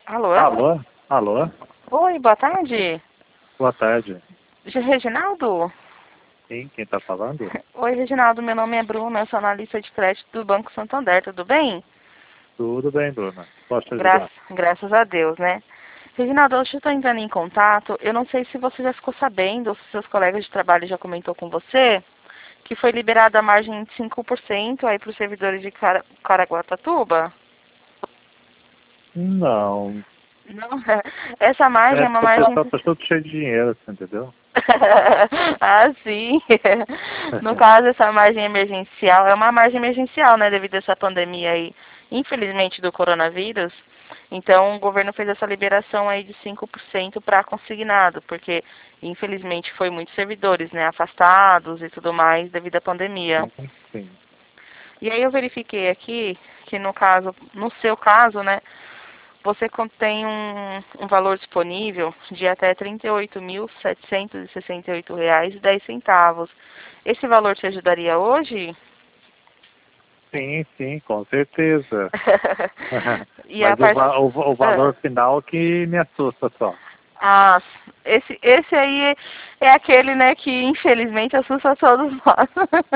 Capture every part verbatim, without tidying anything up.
Alô? Alô? Alô? Oi, boa tarde. Boa tarde. Ge- Reginaldo? Sim, quem tá falando? Oi, Reginaldo, meu nome é Bruna, eu sou analista de crédito do Banco Santander, tudo bem? Tudo bem, Bruna. Posso te Gra ajudar? graças a Deus, né? Reginaldo, hoje eu estou entrando em contato, eu não sei se você já ficou sabendo, ou se seus colegas de trabalho já comentou com você, que foi liberada a margem de cinco por cento aí para os servidores de Cara Caraguatatuba. Não. Não, essa margem É é uma porque o margem... pessoal tá todo cheio de dinheiro, você entendeu? Ah, sim. No caso, essa margem emergencial é uma margem emergencial, né, devido a essa pandemia aí, infelizmente, do coronavírus. Então, o governo fez essa liberação aí de cinco por cento para consignado, porque, infelizmente, foi muitos servidores, né, afastados e tudo mais devido à pandemia. Sim, sim. E aí eu verifiquei aqui que, no caso, no seu caso, né, você contém um, um valor disponível de até trinta e oito mil, setecentos e sessenta e oito reais e dez centavos. Esse valor te ajudaria hoje? Sim, sim, com certeza. E a Mas o, parte... va- o, va- o valor final que me assusta só. Ah, esse, esse aí é aquele, né, que infelizmente assusta todos nós.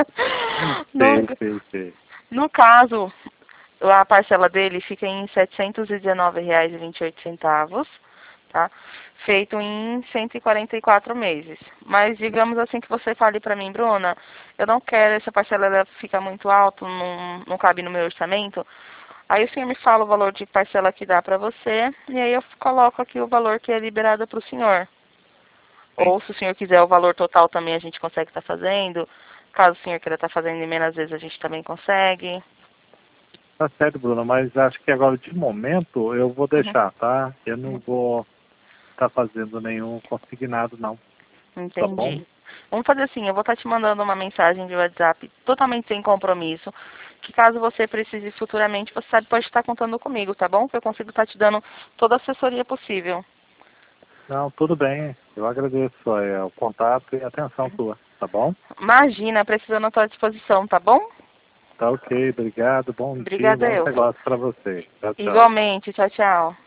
No, Sei, sei, sei. no caso, a parcela dele fica em setecentos e dezenove reais e vinte e oito centavos, tá? Feito em cento e quarenta e quatro meses. Mas digamos assim que você fale para mim, Bruna, eu não quero, essa parcela ela fica muito alta, não, não cabe no meu orçamento. Aí o senhor me fala o valor de parcela que dá para você, e aí eu coloco aqui o valor que é liberado para o senhor. Sim. Ou se o senhor quiser o valor total também a gente consegue estar fazendo. Caso o senhor queira estar fazendo em menos vezes, a gente também consegue. Tá certo, Bruna, mas acho que agora, de momento, eu vou Uhum, deixar, tá? Eu não uhum. vou estar fazendo nenhum consignado, não. Tá bom? Entendi. Vamos fazer assim, eu vou estar te mandando uma mensagem de WhatsApp totalmente sem compromisso, que caso você precise futuramente, você sabe, pode estar contando comigo, tá bom? Que eu consigo estar te dando toda a assessoria possível. Não, tudo bem. Eu agradeço é, o contato e a atenção tua, tá bom? Imagina, precisando à tua disposição, tá bom? Tá ok, obrigado, bom dia, Obrigada bom eu. negócio para você. Tchau, tchau. Igualmente, tchau, tchau.